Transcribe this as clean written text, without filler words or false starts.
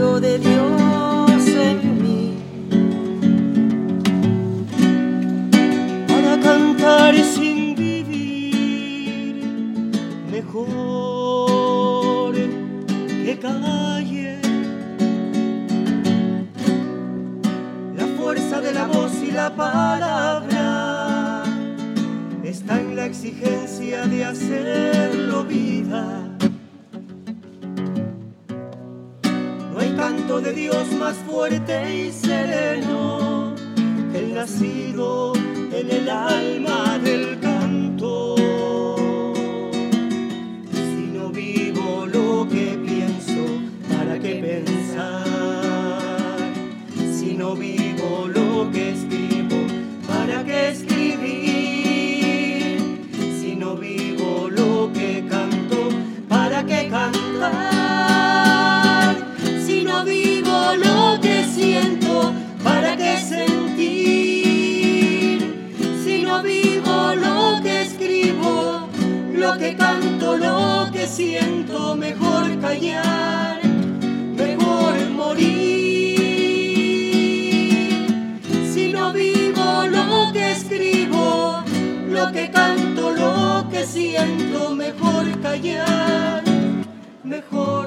nació de Dios en mí, para cantar sin vivir, mejor que calle. La fuerza de la voz y la palabra está en la exigencia de hacerlo vida. No hay canto de Dios más fuerte y sereno que el nacido en el alma del canto. Si no vivo lo que pienso, ¿para qué pensar? Si no vivo lo que escribo, ¿para qué escribir? Si no vivo lo que canto, ¿para qué cantar? Si no vivo lo que siento, ¿para qué sentir? Si no vivo lo que escribo, lo que canto, lo que siento, mejor callar, mejor morir. Si no vivo lo que escribo, lo que canto, lo que siento, mejor callar, mejor